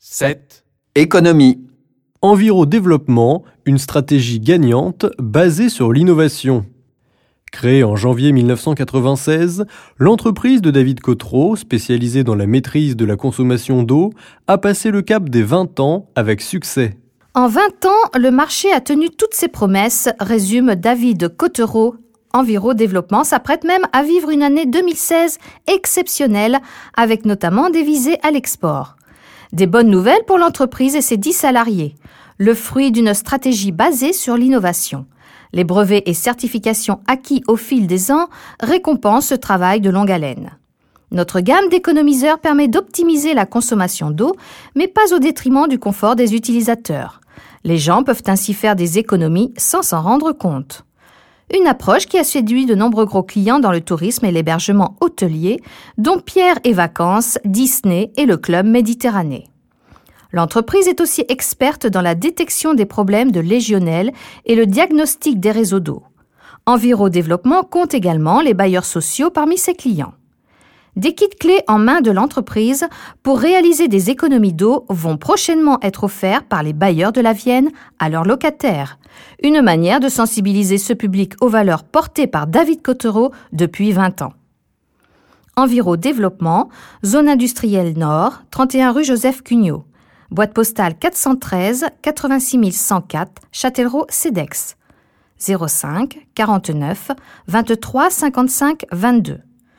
7. Économie. Envirodéveloppement, une stratégie gagnante basée sur l'innovation. Créée en janvier 1996, l'entreprise de David Cottereau, spécialisée dans la maîtrise de la consommation d'eau, a passé le cap des 20 ans avec succès. En 20 ans, le marché a tenu toutes ses promesses, résume David Cottereau. Envirodéveloppement s'apprête même à vivre une année 2016 exceptionnelle, avec notamment des visées à l'export. Des bonnes nouvelles pour l'entreprise et ses 10 salariés. Le fruit d'une stratégie basée sur l'innovation. Les brevets et certifications acquis au fil des ans récompensent ce travail de longue haleine. Notre gamme d'économiseurs permet d'optimiser la consommation d'eau, mais pas au détriment du confort des utilisateurs. Les gens peuvent ainsi faire des économies sans s'en rendre compte. Une approche qui a séduit de nombreux gros clients dans le tourisme et l'hébergement hôtelier, dont Pierre et Vacances, Disney et le Club Méditerranée. L'entreprise est aussi experte dans la détection des problèmes de légionnelle et le diagnostic des réseaux d'eau. Envirodéveloppement compte également les bailleurs sociaux parmi ses clients. Des kits clés en main de l'entreprise pour réaliser des économies d'eau vont prochainement être offerts par les bailleurs de la Vienne à leurs locataires. Une manière de sensibiliser ce public aux valeurs portées par David Cottereau depuis 20 ans. Envirodéveloppement, zone industrielle nord, 31 rue Joseph Cugnot. Boîte postale 413 86 104, Châtellerault-Cedex. 05 49 23 55 22.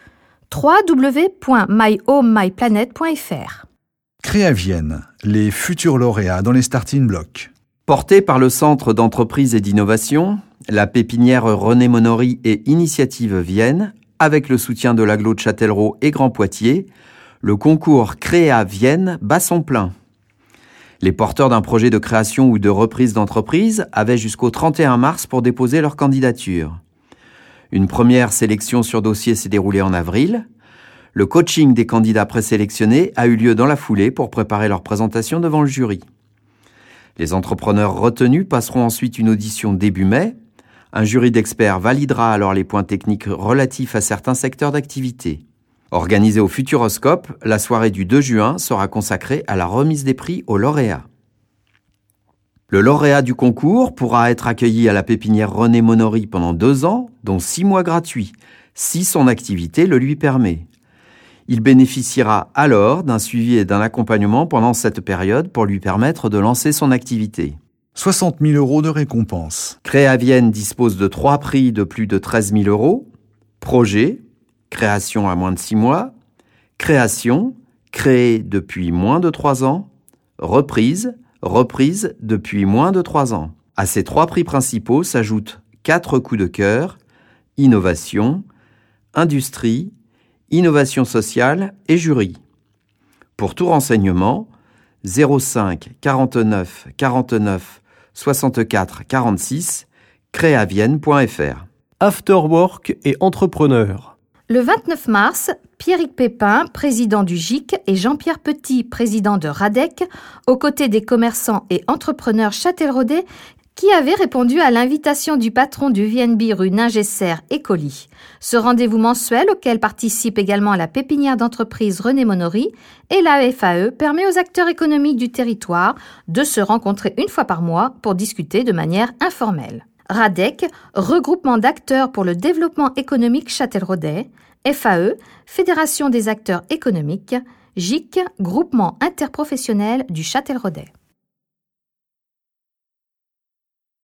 www.myhomemyplanet.fr. Créavienne, les futurs lauréats dans les starting blocks. Porté par le Centre d'entreprise et d'innovation, la pépinière René Monory et Initiative Vienne, avec le soutien de l'agglo de Châtellerault et Grand Poitiers, le concours Créa Vienne bat son plein. Les porteurs d'un projet de création ou de reprise d'entreprise avaient jusqu'au 31 mars pour déposer leur candidature. Une première sélection sur dossier s'est déroulée en avril. Le coaching des candidats présélectionnés a eu lieu dans la foulée pour préparer leur présentation devant le jury. Les entrepreneurs retenus passeront ensuite une audition début mai. Un jury d'experts validera alors les points techniques relatifs à certains secteurs d'activité. Organisée au Futuroscope, la soirée du 2 juin sera consacrée à la remise des prix aux lauréats. Le lauréat du concours pourra être accueilli à la pépinière René Monory pendant 2 ans, dont 6 mois gratuits, si son activité le lui permet. Il bénéficiera alors d'un suivi et d'un accompagnement pendant cette période pour lui permettre de lancer son activité. 60 000 euros de récompense. Créavienne dispose de 3 prix de plus de 13 000 euros. Projet, création à moins de 6 mois. Création, créée depuis moins de 3 ans. Reprise depuis moins de 3 ans. À ces 3 prix principaux s'ajoutent 4 coups de cœur, innovation, industrie, innovation sociale et jury. Pour tout renseignement, 05 49 49 64 46, créavienne.fr. Afterwork et entrepreneur. Le 29 mars, Pierrick Pépin, président du GIC, et Jean-Pierre Petit, président de Radec, aux côtés des commerçants et entrepreneurs châtelleraudais, qui avaient répondu à l'invitation du patron du VNB rue Ningesser et Colis. Ce rendez-vous mensuel, auquel participe également la pépinière d'entreprise René Monory et la FAE, permet aux acteurs économiques du territoire de se rencontrer une fois par mois pour discuter de manière informelle. Radec, regroupement d'acteurs pour le développement économique châtelleraudais, FAE, Fédération des acteurs économiques, GIC, groupement interprofessionnel du Châtelleraudais.